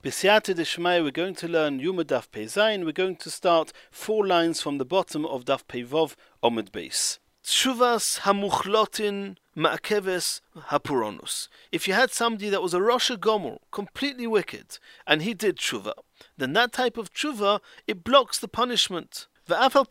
B'siyata d'shmaya, we're going to learn Yuma Daf Pei Zayin. We're going to start 4 lines from the bottom of Daf Pei Vov Omid Beis. Tshuvas hamuchlotin ma'akeves hapuronus. If you had somebody that was a Rasha Gomor, completely wicked, and he did tshuva, then that type of tshuva, it blocks the punishment. Even though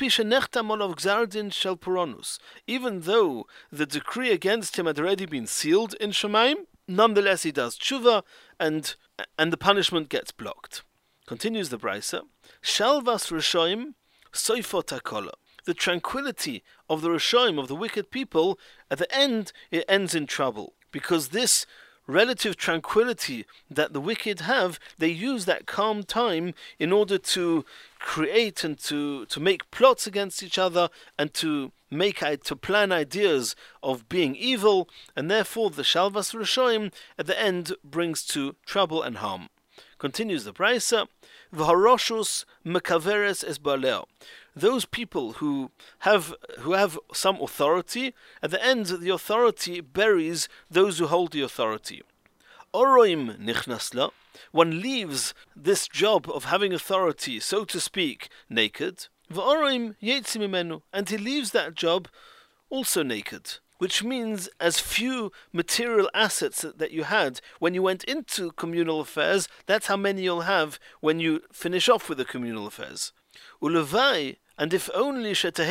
the decree against him had already been sealed in Shemaim, nonetheless he does tshuva, and the punishment gets blocked. Continues the Brisa. Shalvas Rishoim soifot hakola. The tranquility of the Rishoim, of the wicked people, at the end, it ends in trouble. Because this relative tranquility that the wicked have, they use that calm time in order to create and to make plots against each other and to plan ideas of being evil, and therefore the Shalvas Rishoim at the end brings to trouble and harm. Continues the Brisa, V'haroshus mekaveres es ba'aleo. Those people who have some authority, at the end the authority buries those who hold the authority. Oroim nichnasla. One leaves this job of having authority, so to speak, naked. V'oroim yetzi mimenu. And he leaves that job also naked. Which means as few material assets that you had when you went into communal affairs, that's how many you'll have when you finish off with the communal affairs. Ulevai, and if only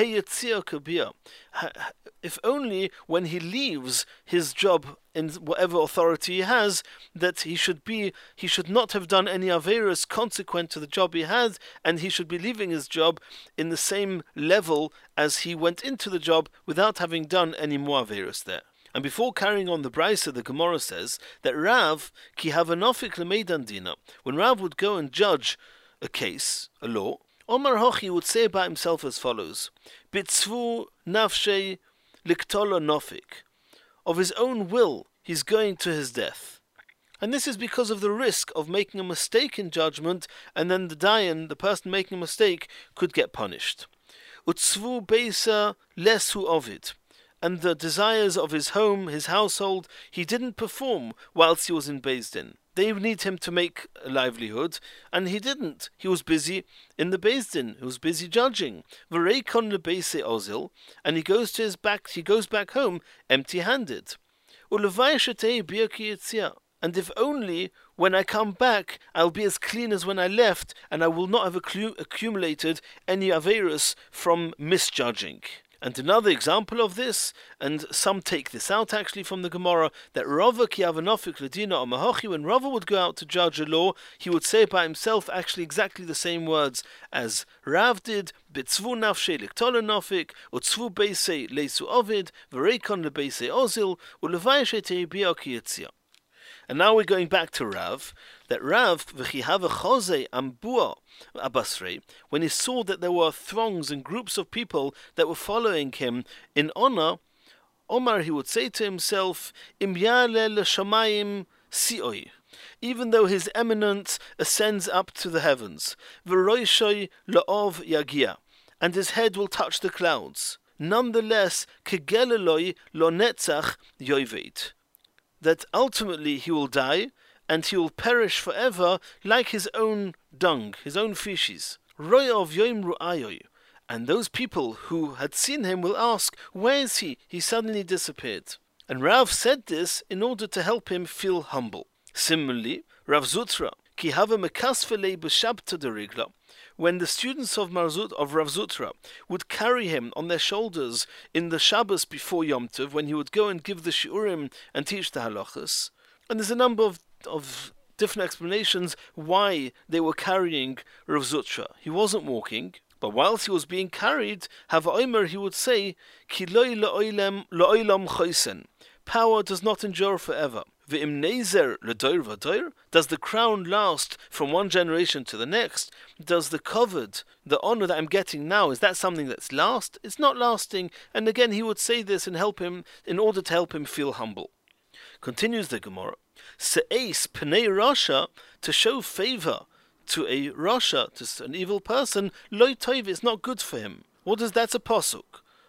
if only when he leaves his job in whatever authority he has, that he should not have done any averos consequent to the job he had, and he should be leaving his job in the same level as he went into the job without having done any more averos there. And before carrying on the Brisa, the Gemara says that Rav ki havanofik lemeidan dina, when Rav would go and judge a case, a law, Omar Hochi would say about himself as follows: Bitzvu nafshei liktolo nofik. Of his own will, he's going to his death. And this is because of the risk of making a mistake in judgment, and then the dayan, the person making a mistake, could get punished. Utzvu beisa lesu ovid. And the desires of his home, his household, he didn't perform whilst he was in Beis Din. They need him to make a livelihood, and he didn't. He was busy in the Beis Din. He was busy judging. V'reikon lebeise ozil, and he goes back home empty-handed. Ulevai shetei biyaki yitzia. And if only when I come back, I'll be as clean as when I left, and I will not have accumulated any averos from misjudging. And another example of this, and some take this out actually from the Gemara, that Rava ki avanofik ledina amahochi, when Rava would go out to judge a law, he would say by himself actually exactly the same words as Rav did: Bitzvu nafshei liktolo nofik, utzvu beisei leisu ovid, v'reikon lebeisei ozil, ulevai shetei biyaki yitzia. And now we're going back to Rav, that Rav, v'chihava chose ambua abasrei, when he saw that there were throngs and groups of people that were following him in honor, Omar, he would say to himself, Im yale l'shamayim si'oi, even though his eminence ascends up to the heavens, v'roishoi la'ov yagia, and his head will touch the clouds, nonetheless, kegeleloi lo netzach yoiveit, that ultimately he will die, and he will perish forever like his own dung, his own feces. Royov yoim ru'ayoy. And those people who had seen him will ask, where is he? He suddenly disappeared. And Rav said this in order to help him feel humble. Similarly, Rav Zutra, ki hava mekasvelei b'shabta derigla, when the students of Rav Zutra would carry him on their shoulders in the Shabbos before Yom Tov, when he would go and give the shiurim and teach the halachas. And there's a number of different explanations why they were carrying Rav Zutra. He wasn't walking, but whilst he was being carried, Hava Omer, he would say, Ki loi la'olam choisen. Power does not endure forever. V'im nezer l'doir v'doir. Does the crown last from one generation to the next? Does the covered, the honor that I'm getting now, is that something that's last? It's not lasting. And again, he would say this and help him in order to help him feel humble. Continues the Gemara. Se'es pnei rasha, to show favor to a rasha, to an evil person, loy toiv, is not good for him. What is that? A pasuk?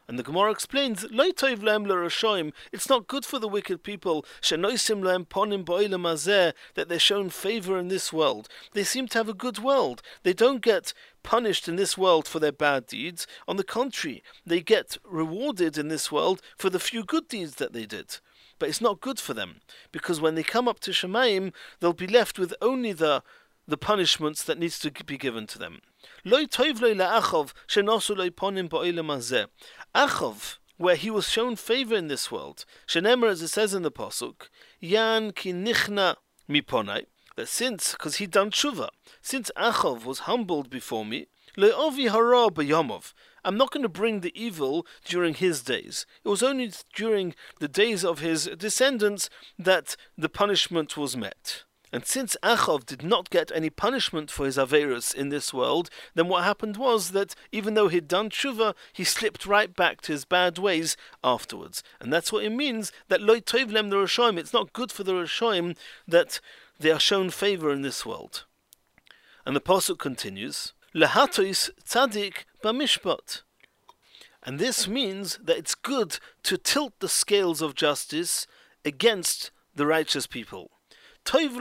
And the Gemara explains, Lo tov lehem l'rashoim, it's not good for the wicked people, shenoisim lehem ponim ba'olam hazeh, that they're shown favor in this world. They seem to have a good world. They don't get punished in this world for their bad deeds. On the contrary, they get rewarded in this world for the few good deeds that they did. But it's not good for them, because when they come up to Shemayim, they'll be left with only the punishments that needs to be given to them. Lo tov lo la'achov shenosu lo ponim ba'olam hazeh. Achov, where he was shown favor in this world, shenemer, as it says in the pasuk, yan ki nichna miponai, that since, because he'd done tshuva, since Achov was humbled before me, lo ovi hara b'yomov, I'm not going to bring the evil during his days. It was only during the days of his descendants that the punishment was met. And since Achov did not get any punishment for his Aveirus in this world, then what happened was that even though he'd done tshuva, he slipped right back to his bad ways afterwards. And that's what it means that Lo tov lehem l'rashoim, it's not good for the Rashoim that they are shown favor in this world. And the pasuk continues, Lahatois tzadik b'mishpat. And this means that it's good to tilt the scales of justice against the righteous people. It's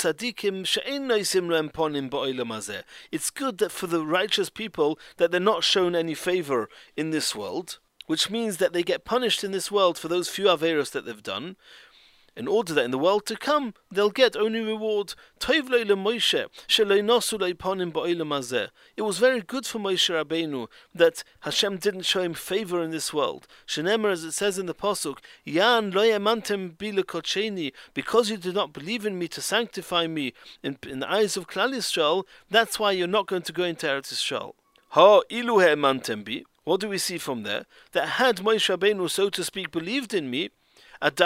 good that for the righteous people that they're not shown any favor in this world, which means that they get punished in this world for those few averos that they've done, in order that in the world to come they'll get only reward. It was very good for Moshe Rabbeinu that Hashem didn't show him favor in this world. Shenemer, as it says in the pasuk, Yan lo yamantem bi lekocheni, because you did not believe in me to sanctify me in the eyes of Klal Yisrael, that's why you're not going to go into Eretz Yisrael. Ha ilu ha'emantem bi. What do we see from there? That had Moshe Rabbeinu, so to speak, believed in me, it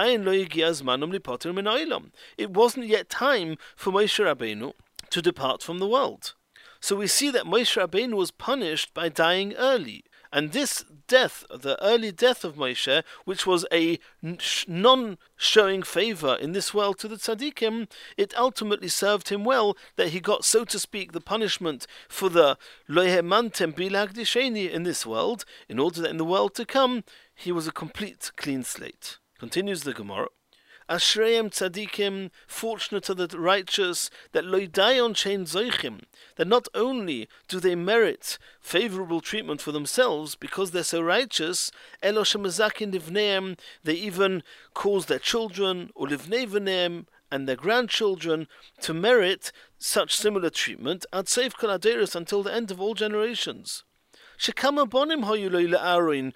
wasn't yet time for Moshe Rabbeinu to depart from the world. So we see that Moshe Rabbeinu was punished by dying early. And this death, the early death of Moshe, which was a non-showing favor in this world to the tzaddikim, it ultimately served him well that he got, so to speak, the punishment for the lo ha'emantem bi l'hakdisheni in this world, in order that in the world to come, he was a complete clean slate. Continues the Gemara. Ashreim tzadikim, fortunate are the righteous, that lo dayon shein zoichim, that not only do they merit favorable treatment for themselves because they're so righteous, elo shemazakin livneim, they even cause their children, or livnei v'neim, and their grandchildren to merit such similar treatment, ad seif kol aderos, until the end of all generations. We know that Aaron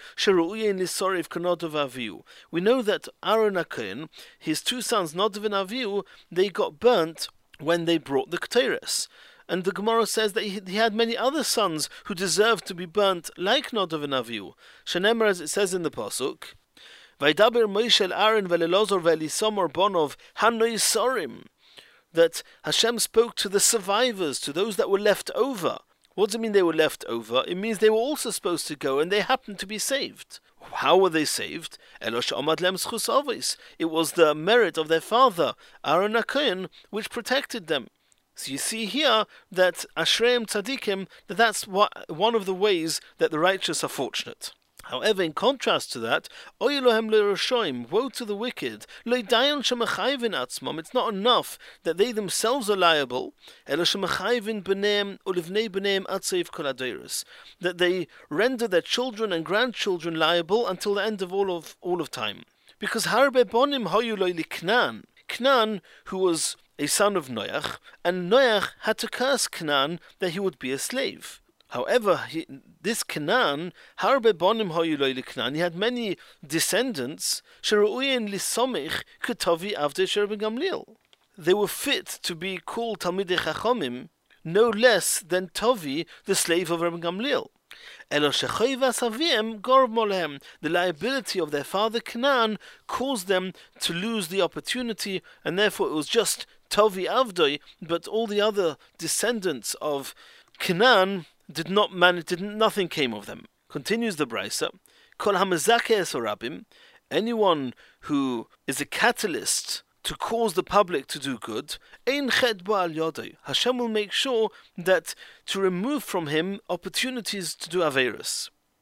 HaKohen, his two sons Nadav and Avihu, they got burnt when they brought the Ketores. And the Gemara says that he had many other sons who deserved to be burnt like Nadav and Avihu. Shenemer, as it says in the pasuk, Vaydaber Moshe el Aaron ve'elazar ve'elisamar bonov hanoisarim, that Hashem spoke to the survivors, to those that were left over. What does it mean they were left over? It means they were also supposed to go and they happened to be saved. How were they saved? It was the merit of their father, Aaron HaKohen, which protected them. So you see here that Ashreim Tzadikim, that's one of the ways that the righteous are fortunate. However, in contrast to that, Oy Elohem le'rashoim, woe to the wicked, lo dayan shemachayvin atzmam, it's not enough that they themselves are liable, elo shemachayvin b'neim ulivnei b'neim atzeif kol adeirus, that they render their children and grandchildren liable until the end of all of time. Because harbe bonim hoyu lo liknan, Knan, who was a son of Noach, and Noach had to curse Knan that he would be a slave. However, this Canaan, Harbe Bonim Hoyuloi Liknan, he had many descendants, Sheru'uyin Lisomich Ketovi Avdei Sherben Gamliel. They were fit to be called Talmidei Chachomim, no less than Tovi, the slave of Rabbi Gamliel. Elo Shechoivas Aviem Gorb Molehem, the liability of their father Canaan caused them to lose the opportunity, and therefore it was just Tovi Avdoi, but all the other descendants of Canaan did not manage, nothing came of them. Continues the Brisa, Kol hamezakeh es harabim, anyone who is a catalyst to cause the public to do good, ein chet bo al yodei, Hashem will make sure that to remove from him opportunities to do aveirus.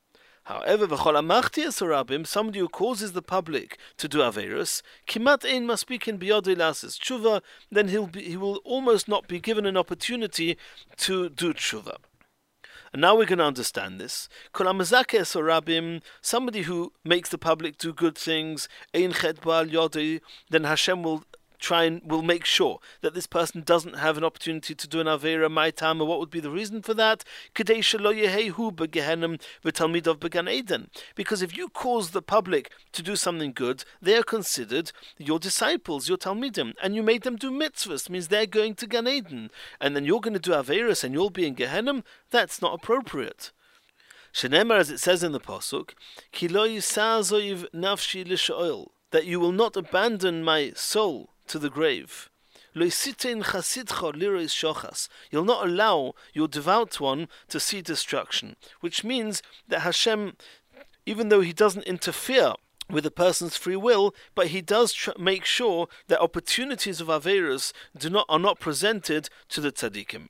However, v'chol amachtias harabim, somebody who causes the public to do averus, kimat ein maspikin biyodei lasis tshuva, then he will almost not be given an opportunity to do tshuva. And now we're going to understand this. Kol hamazakes harabim, somebody who makes the public do good things, ein chet ba'al yodei, then Hashem will make sure that this person doesn't have an opportunity to do an avera ma'itama. What would be the reason for that? Kedei shelo yehehu begehenim v'talmidov began Eden. Because if you cause the public to do something good, they are considered your disciples, your talmidim, and you made them do mitzvahs, means they're going to Gan Eden, and then you're going to do averas and you'll be in Gehenim. That's not appropriate. Shenemar, as it says in the pasuk, ki lo yisazoiv nafshi l'sho'ol, that you will not abandon my soul to the grave. You'll not allow your devout one to see destruction, which means that Hashem, even though He doesn't interfere with a person's free will, but He does make sure that opportunities of Averas are not presented to the tzaddikim.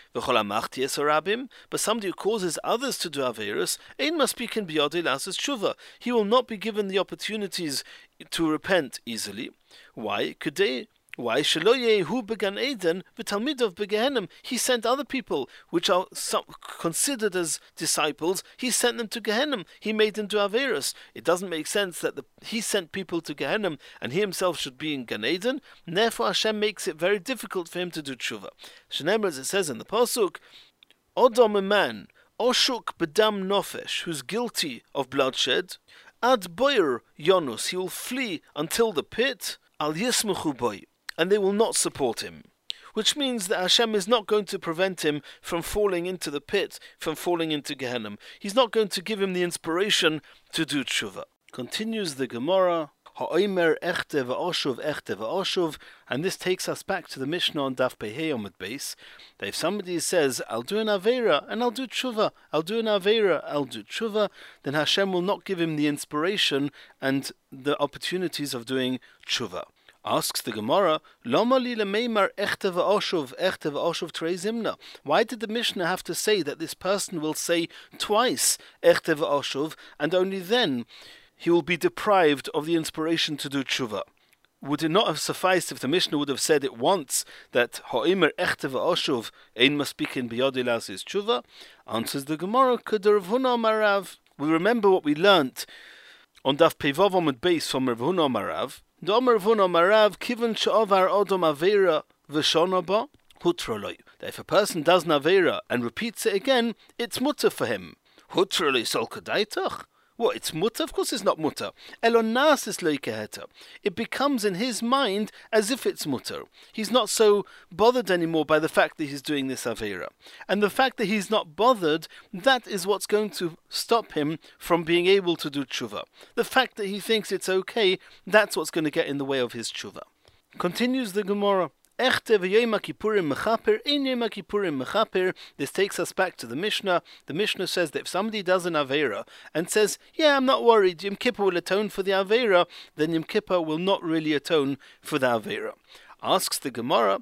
But somebody who causes others to do Averas, he will not be given the opportunities to repent easily. Why? Why? He sent other people, which are considered as disciples, He sent them to Gehenna. He made them do Averas. It doesn't make sense that He sent people to Gehenna and He Himself should be in Gan Eden, and therefore Hashem makes it very difficult for Him to do tshuva. Shenemar, as it says in the pasuk, Odom, a man, Oshuk bedam nofesh, who's guilty of bloodshed, ad boyer yonus, he will flee until the pit, al yismuchu boy, and they will not support him. Which means that Hashem is not going to prevent him from falling into the pit, from falling into Gehenna. He's not going to give him the inspiration to do tshuva. Continues the Gemara, ha'omer echte v'oshuv, and this takes us back to the Mishnah on Daf Pehei Amud Beis, that if somebody says, I'll do an Aveira and I'll do tshuva, I'll do an Aveira, I'll do tshuva, then Hashem will not give him the inspiration and the opportunities of doing tshuva. Asks the Gemara, why did the Mishnah have to say that this person will say twice echte v'oshuv, and only then he will be deprived of the inspiration to do tshuva? Would it not have sufficed if the Mishnah would have said it once, that ha'omer echte v'oshuv ein maspikin biyodei lasis tshuva? Answers the Gemara, k'der Rav Huna Marav. We remember what we learnt on Daf Peivav Amud Beis from Rav Huna Marav. That if a person does an Aveira and repeats it again, it's mutter for him. What, it's mutter? Of course it's not mutter. It becomes in his mind as if it's mutter. He's not so bothered anymore by the fact that he's doing this Aveira. And the fact that he's not bothered, that is what's going to stop him from being able to do tshuva. The fact that he thinks it's okay, that's what's going to get in the way of his tshuva. Continues the Gemara. This takes us back to the Mishnah. The Mishnah says that if somebody does an Aveira and says, yeah, I'm not worried, Yom Kippur will atone for the Aveira, then Yom Kippur will not really atone for the Aveira. Asks the Gemara,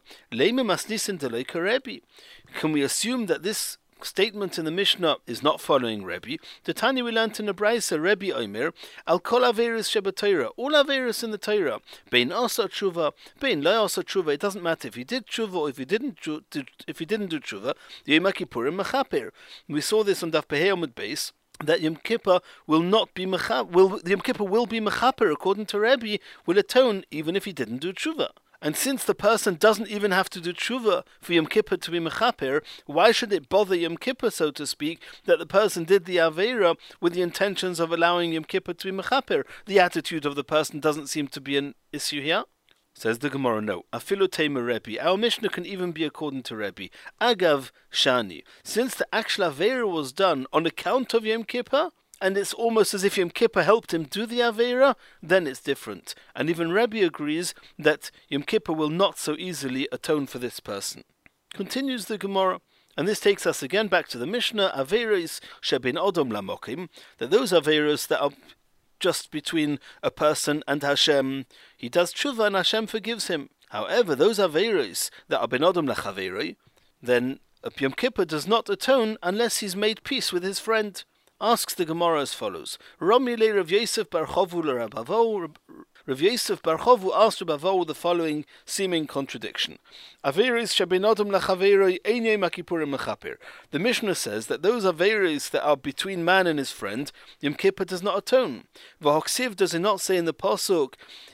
can we assume that this statement in the Mishnah is not following Rebbe? The Tanya we learnt in the Braisa, Rebbe Omer, Al kol averis shebeTorah, all averis in the Torah, bein asa tshuva, bein lo asa tshuva. It doesn't matter if he did tshuva or if he didn't do tshuva. Yom Kippurim mechaper. We saw this on Daf Pehei Amud Beis, that Yom Kippur will not be Yom Kippur will be mechaper, according to Rebbe, will atone even if he didn't do tshuva. And since the person doesn't even have to do tshuva for Yom Kippur to be mechaper, why should it bother Yom Kippur, so to speak, that the person did the Aveira with the intentions of allowing Yom Kippur to be mechaper? The attitude of the person doesn't seem to be an issue here. Says the Gemara, no. Afilu teima Rebbe. Our Mishnah can even be according to Rebbe. Agav shani. Since the actual Aveira was done on account of Yom Kippur, and it's almost as if Yom Kippur helped him do the Aveira, then it's different. And even Rebbe agrees that Yom Kippur will not so easily atone for this person. Continues the Gemara, and this takes us again back to the Mishnah, Aveiros shebin Odom lamokim, that those Aveiros that are just between a person and Hashem, he does tshuva and Hashem forgives him. However, those Aveiros that are ben Odom lachaveiroi, then Yom Kippur does not atone unless he's made peace with his friend. asks the Gemara as follows. Rami le Rav Yosef bar Chovu le Rabavo. Rav Yosef bar Chovu asked Rabavo the following seeming contradiction. Averis shebinodam lachaveroi einye makipurim mechaper. The Mishnah says that those averis that are between man and his friend, Yom Kippur does not atone. V'hoksiv, does it not say in the pasuk,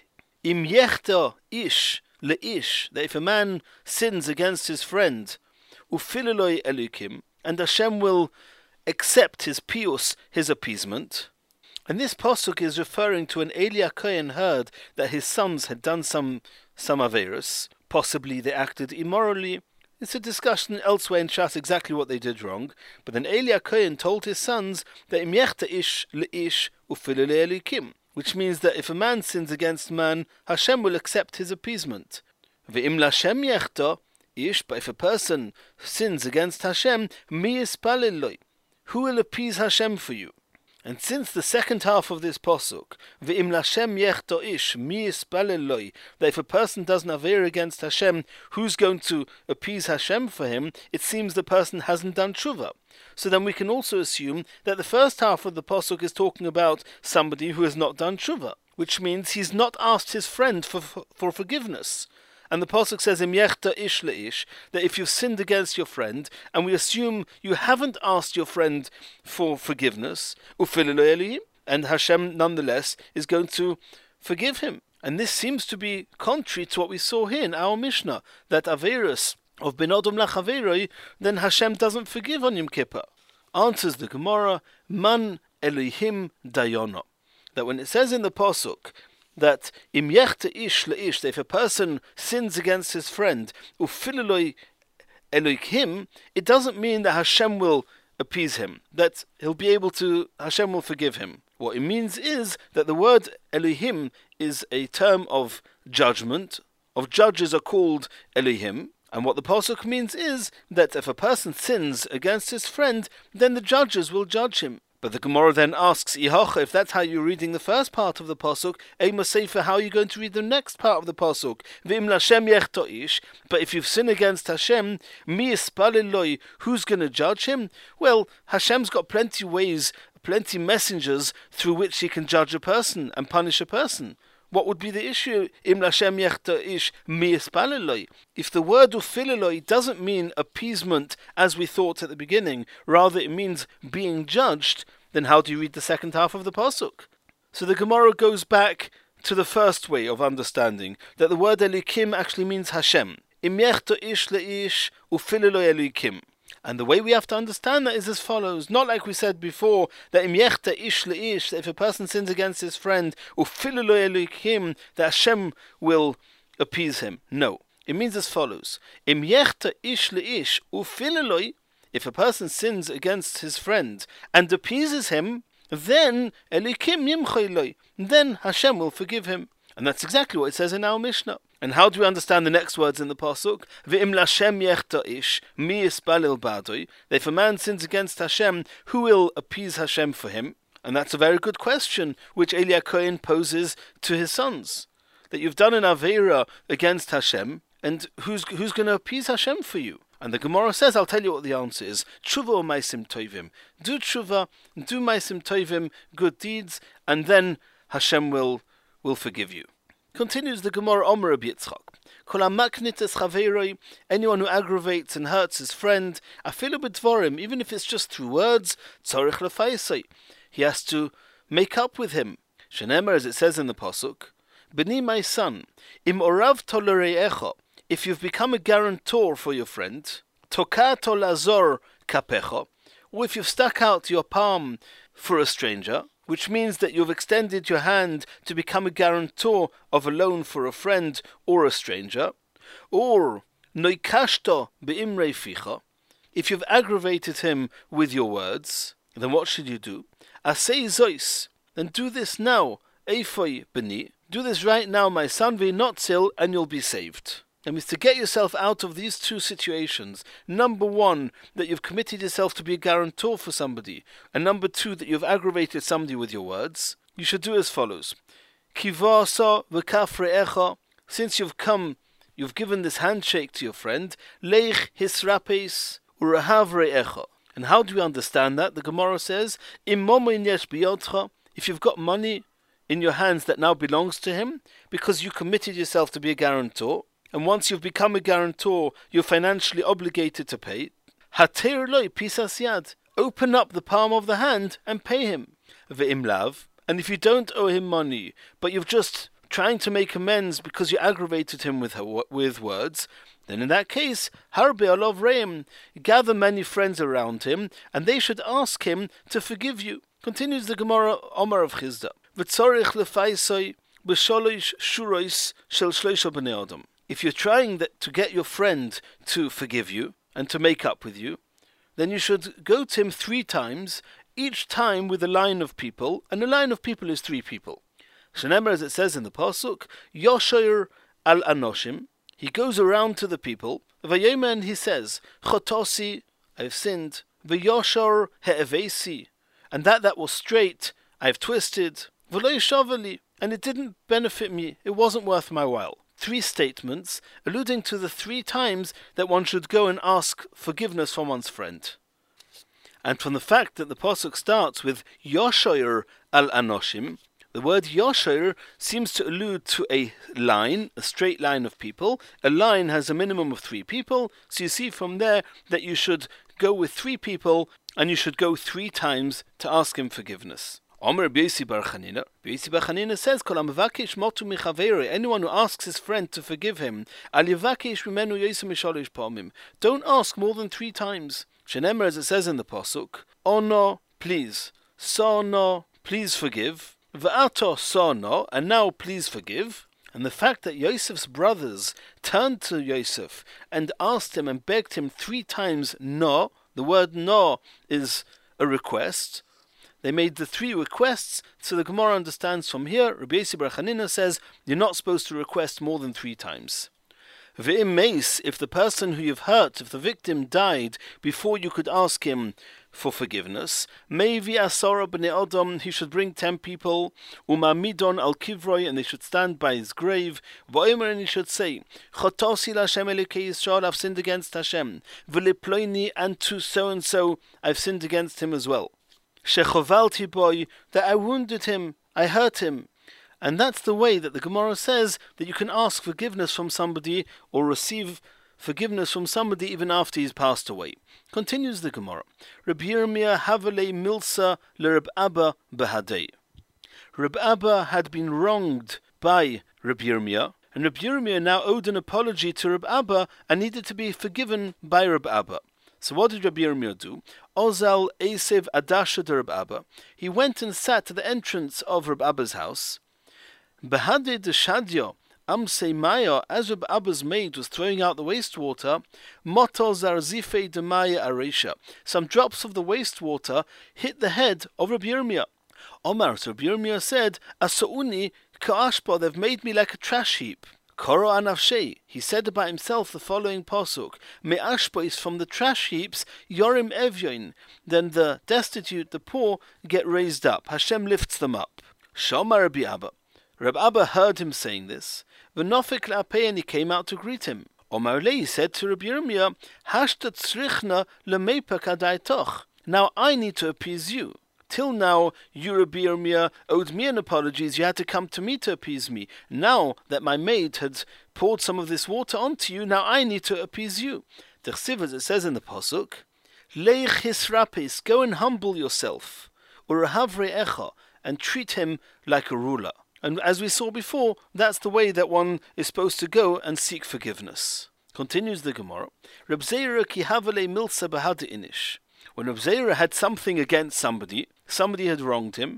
Im yechta ish leish, that if a man sins against his friend, ufileloi elukim, and Hashem will accept his pius, his appeasement. And this pasuk is referring to an Eli Kohen heard that his sons had done some averus. Possibly they acted immorally. It's a discussion elsewhere in Shas exactly what they did wrong. But then Eli Kohen told his sons that im yechta ish leish ufileloi elukim, which means that if a man sins against man, Hashem will accept his appeasement. Ve'im lashem yechta ish, but if a person sins against Hashem, mi yispalel loi, who will appease Hashem for you? And since the second half of this pasuk, ve'im lashem yechta ish, mi yispalel loi, that if a person does an aver against Hashem, who's going to appease Hashem for him? It seems the person hasn't done tshuva. So then we can also assume that the first half of the pasuk is talking about somebody who has not done tshuva, which means he's not asked his friend for forgiveness. And the pasuk says, Im yechta ish leish, that if you've sinned against your friend, and we assume you haven't asked your friend for forgiveness, ufileloi elukim, and Hashem nonetheless is going to forgive him. And this seems to be contrary to what we saw here in our Mishnah, that averus of benodom lachaveroi, then Hashem doesn't forgive on Yom Kippur. Answers the Gemara, man Elohim dayono, that when it says in the pasuk that im yechta ish leish, that if a person sins against his friend, ufileloi elukim, it doesn't mean that Hashem will appease him, that Hashem will forgive him. What it means is that the word Elohim is a term of judgment. Of judges are called Elohim. And what the pasuk means is that if a person sins against his friend, then the judges will judge him. But the Gemara then asks, Ihocha, if that's how you're reading the first part of the pasuk, Ema Sefer, how are you going to read the next part of the pasuk? V'im lashem yechta ish, but if you've sinned against Hashem, mi yispalel loi, who's going to judge him? Well, Hashem's got plenty ways, plenty messengers through which he can judge a person and punish a person. What would be the issue? Im lashem yechta ish mi yispalel loi. If the word ufileloi doesn't mean appeasement as we thought at the beginning, rather it means being judged, then how do you read the second half of the pasuk? So the Gemara goes back to the first way of understanding, that the word Elokim actually means Hashem. Im yechta ish leish ufileloi Elokim. And the way we have to understand that is as follows. Not like we said before, that im yechta ish leish, that if a person sins against his friend, ufileloi Elokim, that Hashem will appease him. No. It means as follows. Im yechta ish leish ufileloi, if a person sins against his friend and appeases him, then Elokim yimchoi loi, then Hashem will forgive him. And that's exactly what it says in our Mishnah. And how do we understand the next words in the pasuk? Ve'im lashem yechta ish mi yispalel badoi, that if a man sins against Hashem, who will appease Hashem for him? And that's a very good question, which Eli Kohen poses to his sons. That you've done an avera against Hashem, and who's going to appease Hashem for you? And the Gemara says, I'll tell you what the answer is. Tshuva or maisim tovim. Do tshuva, do maisim tovim, good deeds, and then Hashem will forgive you. Continues the Gemara, Omer Rabbi Yitzchak. Kol hamaknit es chaveroi, anyone who aggravates and hurts his friend, afilu b'dvorim, even if it's just through words, tzorich lefaisoi, he has to make up with him. Shenemar, as it says in the pasuk, B'ni, my son, im orav tolereecha, if you've become a guarantor for your friend, tokato lazor kapecha, or if you've stuck out your palm for a stranger, which means that you've extended your hand to become a guarantor of a loan for a friend or a stranger, or noikashto beimrei ficha, if you've aggravated him with your words, then what should you do? Asei zois, then do this now, eifoi b'ni, do this right now, my son, v'notzil, and you'll be saved. That means to get yourself out of these two situations. Number one, that you've committed yourself to be a guarantor for somebody. And number two, that you've aggravated somebody with your words. You should do as follows. Kivasa v'kafre'echa, since you've given this handshake to your friend. Leich hisrapes urahav re'echa, And how do we understand that? The Gemara says, if you've got money in your hands that now belongs to him, because you committed yourself to be a guarantor, and once you've become a guarantor, you're financially obligated to pay, hater loi pisas yad, open up the palm of the hand and pay him. Ve'im lav, and if you don't owe him money, but you've just trying to make amends because you aggravated him with words, then in that case, harbe alov reim, gather many friends around him, and they should ask him to forgive you. Continues the Gemara, Omar of Chizda. V'tzorich lefaisoi b'sholosh shurois shel shloisha b'nei adam. If you're trying to get your friend to forgive you and to make up with you, then you should go to him 3 times, each time with a line of people, and a line of people is 3 people. Shenemer, as it says in the Pasuk, Yosher al Anoshim, he goes around to the people, Vayomen, he says, Chotosi, I've sinned, V'yoshar he'evesi, and that was straight, I've twisted, V'lo shavali, and it didn't benefit me, it wasn't worth my while. 3 statements alluding to the 3 times that one should go and ask forgiveness from one's friend. And from the fact that the Pasuk starts with Yosher al Anoshim, the word Yosher seems to allude to a line, a straight line of people. A line has a minimum of 3 people, so you see from there that you should go with 3 people and you should go 3 times to ask him forgiveness. Omer B'Yosi Bar Chanina. B'Yosi Bar Chanina says, Kol ha'mevakesh motu michaveri, anyone who asks his friend to forgive him, al yivakesh mimenu yoser mishalosh pamim. Don't ask more than 3 times. Shenemer, as it says in the Pasuk, Ono, please. Sono, please forgive. V'ato sono, and now please forgive. And the fact that Yosef's brothers turned to Yosef and asked him and begged him 3 times no, the word no is a request. They made the 3 requests, so the Gemara understands from here, Rabbi Yosi Bar Chanina says, you're not supposed to request more than 3 times. Ve'im meis, if the person who you've hurt, if the victim died before you could ask him for forgiveness, Mevi asara b'nei adam, he should bring 10 people, Umamidon al kivroi, and they should stand by his grave, V'omer, and he should say, Chotosi l'Hashem Elokei Yisrael, I've sinned against Hashem, V'leploini, and to so-and-so, I've sinned against him as well. Shechovalti boy, that I wounded him, I hurt him. And that's the way that the Gemara says that you can ask forgiveness from somebody or receive forgiveness from somebody even after he's passed away. Continues the Gemara. Rabbi Yirmiyah havelei milsa leRab Abba behadei. Rab Abba had been wronged by Rabbi Yirmiyah, and Rabbi Yirmiyah now owed an apology to Rab Abba and needed to be forgiven by Rab Abba. So what did Rabbi Yirmiyah do? Ozal Esev Adasha de Rab Abba. He went and sat at the entrance of Rab Abba's house. Behade de Shadia Amsei Maya, as Rab Abba's maid was throwing out the wastewater, Moto Zarzife de Maya Aresha. Some drops of the wastewater hit the head of Rabbi Yirmiyah. Omar, so Rabbi Yirmiyah said, Asauni Ka'ashpa, they've made me like a trash heap. Koro anavshei, he said about himself the following pasuk: Me'ashpa is from the trash heaps, Yorim Evyoin, then the destitute, the poor, get raised up. Hashem lifts them up. Shomar Rabbi Abba. Rabbi Abba heard him saying this. V'nofik la'apei, and he came out to greet him. Omar Lei said to Rabbi Yirmiyah, Hashta tzrichna le'meipa kadaitoch. Now I need to appease you. Till now, you, Rabbi Yirmiyah, owed me an apology. You had to come to me to appease me. Now that my maid had poured some of this water onto you, now I need to appease you. T'chsiv, as it says in the Pasuk, Leich hisrapis, go and humble yourself. Urahavre echa, and treat him like a ruler. And as we saw before, that's the way that one is supposed to go and seek forgiveness. Continues the Gemara. Reb Zeira ki havale milsa bahada inish. When Reb Zeira had something against somebody had wronged him,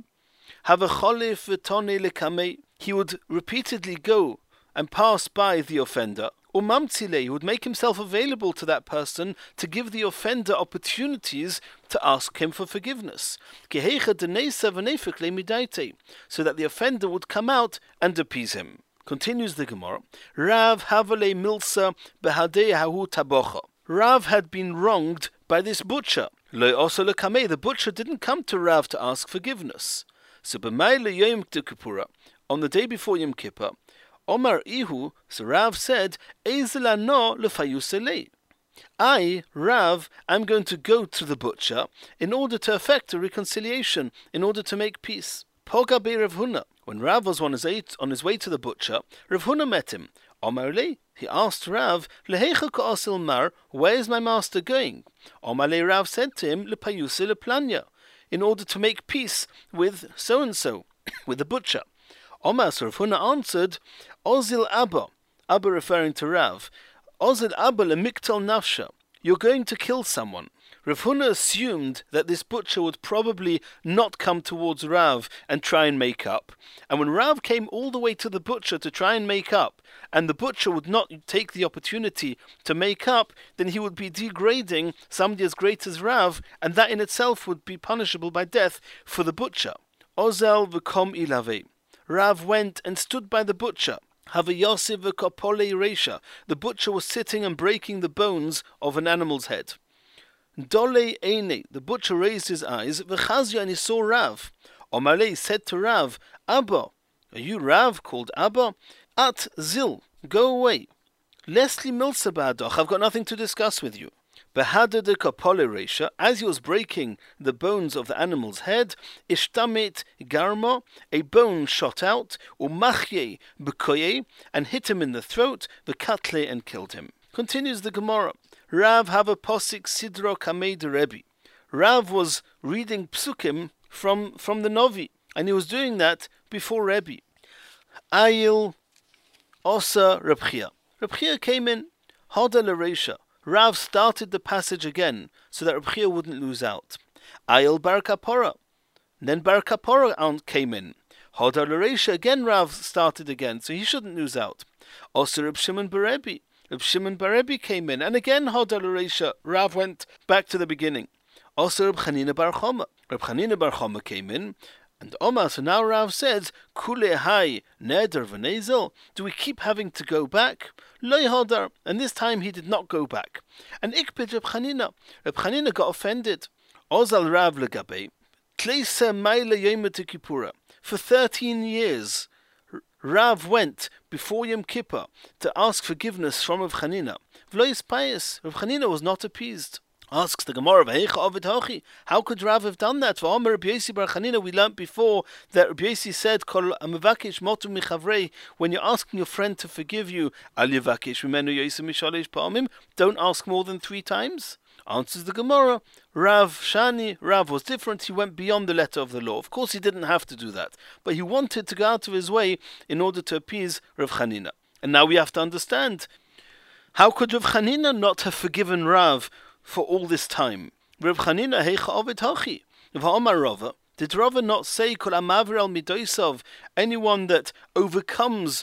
he would repeatedly go and pass by the offender, or mamtzile, he would make himself available to that person to give the offender opportunities to ask him for forgiveness, so that the offender would come out and appease him. Continues the Gemara. Rav havale milsa behadei hahu tabocha. Rav had been wronged by this butcher. The butcher didn't come to Rav to ask forgiveness. So on the day before Yom Kippur, Omar Ihu, so Rav said, I, Rav, am going to go to the butcher in order to effect a reconciliation, in order to make peace. Poga be Rav Huna. When Rav was on his way to the butcher, Rav Huna met him. Omar le, he asked Rav, Lehecha ka'asil mar, where is my master going? Omar le, Rav said to him, Lepayusi leplanya, in order to make peace with so-and-so, with the butcher. Omar, so Rav Huna answered, Ozil Abba, Abba referring to Rav, Ozil Abba lemiktal nafsha, you're going to kill someone. Rav Huna assumed that this butcher would probably not come towards Rav and try and make up. And when Rav came all the way to the butcher to try and make up, and the butcher would not take the opportunity to make up, then he would be degrading somebody as great as Rav, and that in itself would be punishable by death for the butcher. Ozel v'kom ilave. Rav went and stood by the butcher. Havayosiv v'kopole reisha. The butcher was sitting and breaking the bones of an animal's head. Dole eine, the butcher raised his eyes, v'chazya, and he saw Rav. Omalei said to Rav, Abba, are you Rav, called Abba? At zil, go away. Leslie milsabadoch, I've got nothing to discuss with you. Behada de kapole reisha, as he was breaking the bones of the animal's head, ishtamit garma, a bone shot out, umachye bukoye, and hit him in the throat, v'katle, and killed him. Continues the Gemara. Rav have a posik sidro kamei de Rebbe. Rav was reading psukim from the Novi, and he was doing that before Rebbe. Ayil osa Reb Chia. Reb Chia came in. Hada l'reisha. Rav started the passage again so that Reb Chia wouldn't lose out. Ayil bar kapora. Then bar kapora came in. Hada l'reisha, again Rav started again, so he shouldn't lose out. Osa Reb Shimon bar Rebbe. Reb Shimon bar Rebbe came in, and again Hada l'reisha. Rav went back to the beginning. Also Reb Chanina bar Choma. Reb Chanina bar Choma came in, and Omar, so now Rav says, Kule hai neder v'nezel, do we keep having to go back? Loi hadar, and this time he did not go back. And ikpid Reb Chanina. Reb Chanina got offended. Ozal Rav legabe, tleisa maila yomete kippura. For 13 years, Rav went before Yom Kippur to ask forgiveness from Reb Chanina. V'lo pious. Reb Chanina was not appeased. Asks the Gemara, how could Rav have done that? For Rabbi Yosi bar Chanina, we learnt before that Rabbi Yosi said, when you're asking your friend to forgive you, don't ask more than 3 times. Answers the Gemara, Rav was different. He went beyond the letter of the law. Of course, he didn't have to do that, but he wanted to go out of his way in order to appease Rav Chanina. And now we have to understand, how could Rav Chanina not have forgiven Rav for all this time? Rav Chanina heicha ovid hachi. V'amar Rava, did Rava not say, Kol amavir al midosav, anyone that overcomes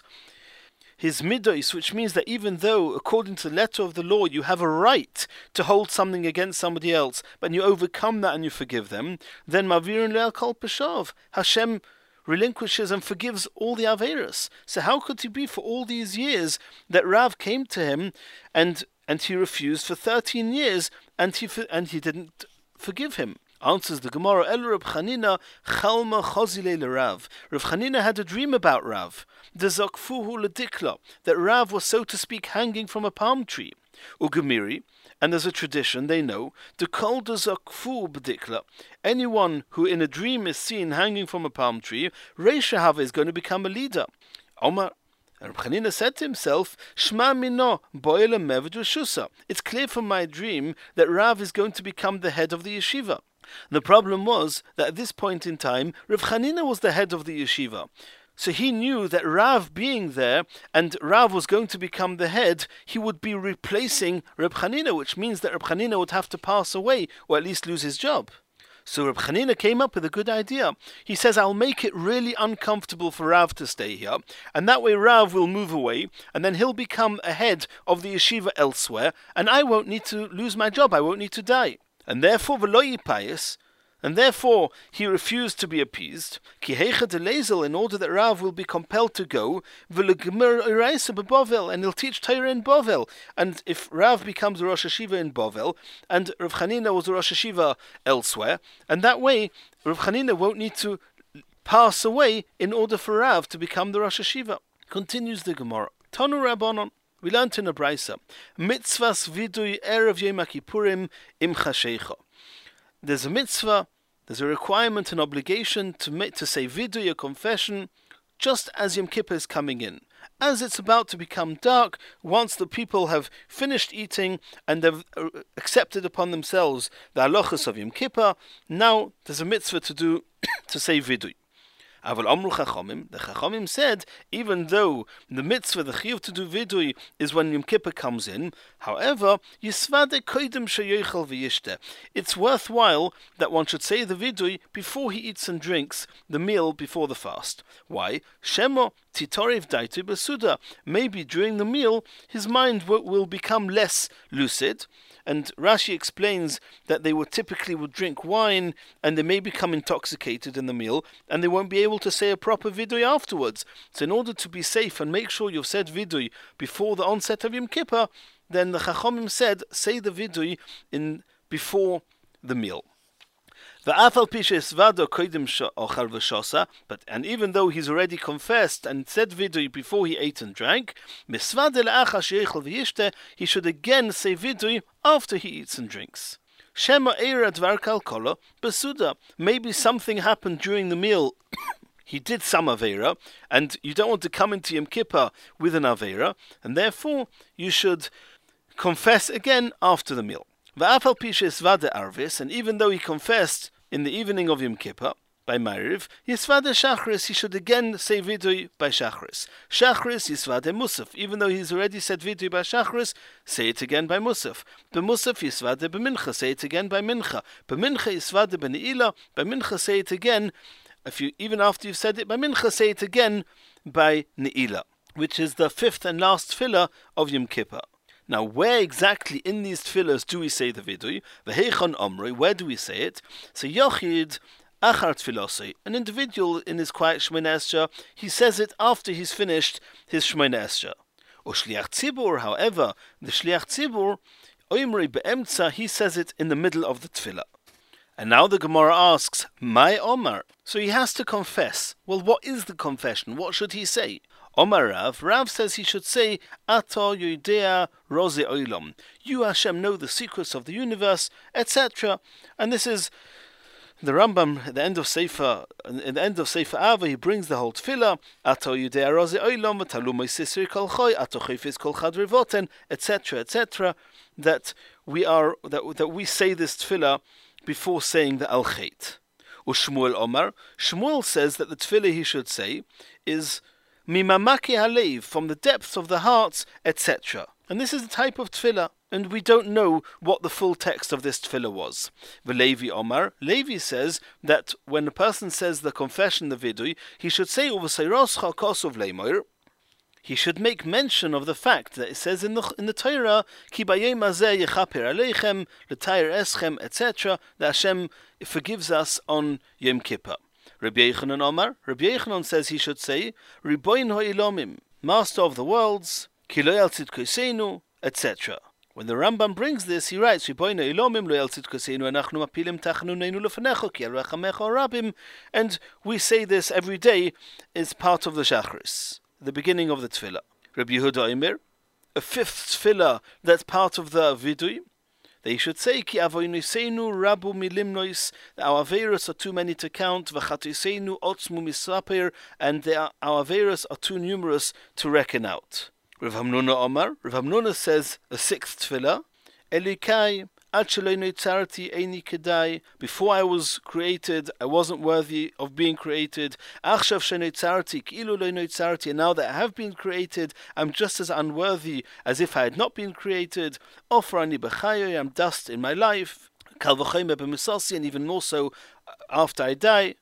his midos, which means that even though, according to the letter of the law, you have a right to hold something against somebody else, but you overcome that and you forgive them, then mavirin le'al kol peshav, Hashem relinquishes and forgives all the Averas. So how could he be for all these years that Rav came to him and he refused for 13 years and he didn't forgive him? Answers the Gemara, El Reb Chanina chalma chazile l'Rav. Rav Chanina had a dream about Rav. The zakfuhu ledikla, that Rav was, so to speak, hanging from a palm tree. Ugemiri, and there's a tradition, they know, the kol de zakfu b'dikla, anyone who in a dream is seen hanging from a palm tree, Reisha Hava is going to become a leader. Omar, and Reb Chanina said to himself, Shma mino boile meved shusa. It's clear from my dream that Rav is going to become the head of the yeshiva. The problem was that at this point in time, Reb Chanina was the head of the yeshiva. So he knew that Rav being there, and Rav was going to become the head, he would be replacing Reb Chanina, which means that Reb Chanina would have to pass away, or at least lose his job. So Reb Chanina came up with a good idea. He says, I'll make it really uncomfortable for Rav to stay here, and that way Rav will move away, and then he'll become a head of the yeshiva elsewhere, and I won't need to lose my job, I won't need to die. And therefore, v'lo yipayis, and therefore he refused to be appeased, ki heicha de lezel, in order that Rav will be compelled to go, v'legmer iraisa b'Bovel, and he'll teach Torah in Bovel. And if Rav becomes a Rosh Hashiva in Bovel, and Rav Chanina was a Rosh Hashiva elsewhere, and that way Rav Chanina won't need to pass away in order for Rav to become the Rosh Hashiva. Continues the Gemara. Tanu Rabbanon. We learnt in a brisa, mitzvahs vidui erev Yom Kippurim im chashecha. There's a mitzvah, there's a requirement, an obligation to say vidui, a confession, just as Yom Kippur is coming in. As it's about to become dark, once the people have finished eating and they've accepted upon themselves the halachas of Yom Kippur, now there's a mitzvah to do, to say vidui. Aval Amru Chachamim, the Chachamim said, even though the mitzvah, the chiyuv to do vidui, is when Yom Kippur comes in, however, Yisvade koidem sheyochel v'yishte. It's worthwhile that one should say the vidui before he eats and drinks the meal before the fast. Why? Shemo titorev daitu besuda. Maybe during the meal, his mind will become less lucid. And Rashi explains that they would drink wine and they may become intoxicated in the meal and they won't be able to say a proper vidui afterwards. So in order to be safe and make sure you've said vidui before the onset of Yom Kippur, then the Chachamim said, say the vidui before the meal. But and even though he's already confessed and said vidui before he ate and drank, he should again say vidui after he eats and drinks. Maybe something happened during the meal. He did some Aveira, and you don't want to come into Yom Kippur with an Aveira, and therefore you should confess again after the meal. And even though he confessed in the evening of Yom Kippur, by Ma'ariv, Yisvade Shachris, he should again say vidui by Shachris. Shachris, Yisvade Musaf. Even though he's already said vidui by Shachris, say it again by Musaf. By Musaf, Yisvade B'mincha, say it again by Mincha. By Mincha, Yisvade B'ne'ilah, by Mincha, say it again. Even after you've said it by Mincha, say it again by Ne'ilah, which is the fifth and last tefillah of Yom Kippur. Now, where exactly in these tefillahs do we say the vidui? V'heichon omrei, where do we say it? So Yochid achar tefillosei, an individual in his quiet Shmoneh Esrei, he says it after he's finished his Shmoneh Esrei. Or Shliach Tzibur, however, the Shliach Tzibur, omrei be'emtza, he says it in the middle of the tefillah. And now the Gemara asks, my Omar. So he has to confess. Well, what is the confession? What should he say? Omar Rav says he should say, Ato Yodea Roze Olam. You, Hashem, know the secrets of the universe, etc. And this is the Rambam at the end of Sefer Ava. He brings the whole tefillah, Ato Yodea Roze Olam, V'talumay Sisri Kol Choy, Ato Chayfis Kol Chadri Voten, etc., etc. That we say this tefillah before saying the Al-Chet. Shmuel Omar, Shmuel says that the tefillah he should say is Mimamake Halev, from the depths of the hearts, etc. And this is the type of tefillah, and we don't know what the full text of this tefillah was. Levi Omar, Levi says that when a person says the confession, the vidui, he should say Uvasiroscha Kosov Leimoir. He should make mention of the fact that it says in the Torah, Ki bayom hazeh yechaper aleichem, l'tayr eschem, etc., that Hashem forgives us on Yom Kippur. Rabbi Yochanan Omar, Rabbi Yochanan says he should say, Riboin ha'ilomim, Master of the worlds, Ki lo yal tzidkoseinu, etc. When the Rambam brings this, he writes, Riboin ha'ilomim, lo yal tzidkoseinu, anachnu mapilim tachanuneinu lefanecho, ki al rachamecha rabim, and we say this every day as part of the Shachris, the beginning of the tefillah. Rabbi Yehuda Omer, a fifth tefillah that's part of the vidui, they should say, Ki avoyniseinu rabu milimnois, our averos are too many to count, v'chatiseinu otzmu misaper, and our averos are too numerous to reckon out. Rav Hamnuna Omar, Rav Hamnuna says a sixth tefillah, Elikai, before I was created, I wasn't worthy of being created. And now that I have been created, I'm just as unworthy as if I had not been created. I'm dust in my life. And even more so after I die.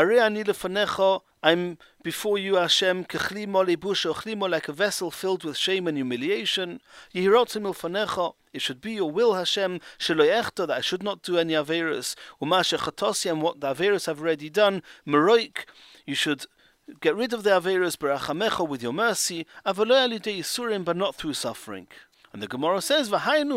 I'm before you, Hashem, like a vessel filled with shame and humiliation. It should be your will, Hashem, that I should not do any averos. And what the averos have already done, you should get rid of the averos with your mercy, but not through suffering. And the Gemara says,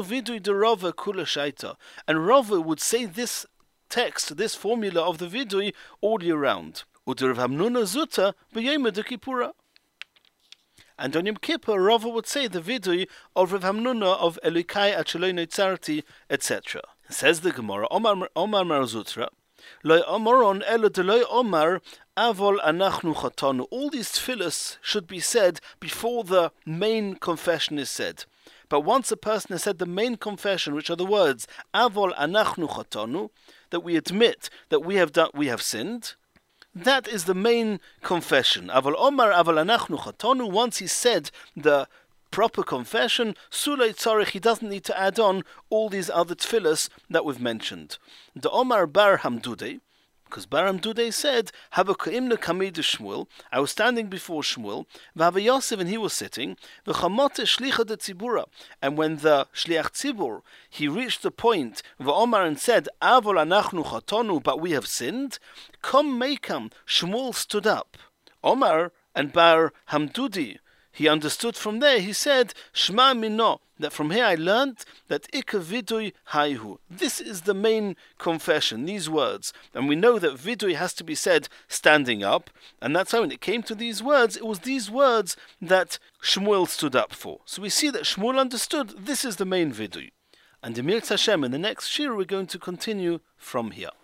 and Rava would say this text, this formula of the vidui all year round. And on Yom Kippur, Rava would say the vidui of Rav Hamnuna of Elokai Acheloi Noitzarti, etc. Says the Gemara, Omar Mar Zutra, Loi Omaron Elo Deloi Omar Avol Anachnu Chatanu. All these tefillos should be said before the main confession is said. But once a person has said the main confession, which are the words Avol Anachnu Chatanu, that we admit that we have sinned, that is the main confession. Aval Omar Aval Anachnu Chatanu. Once he said the proper confession, Sulei Tzarich, he doesn't need to add on all these other tefillas that we've mentioned. The Omar Bar Hamdudei, because Bar Hamdudei said, Havakoimna Kamidu Shmuel, I was standing before Shmuel, V'hava Yosef, and he was sitting, V'chamote Shlicha de Tzibura, and when the Shliach Tzibur, he reached the point, V'omar, and said, Avol Anachnu Chatonu, but we have sinned, Kom Meikam, Shmuel stood up. Omar and Bar Hamdudi, he understood from there, he said, Shma Mino, that from here I learnt that Ika Vidui Haihu. This is the main confession, these words. And we know that Vidui has to be said standing up, and that's how when it came to these words, it was these words that Shmuel stood up for. So we see that Shmuel understood this is the main Vidui. And Emir Hashem, in the next Shir, we're going to continue from here.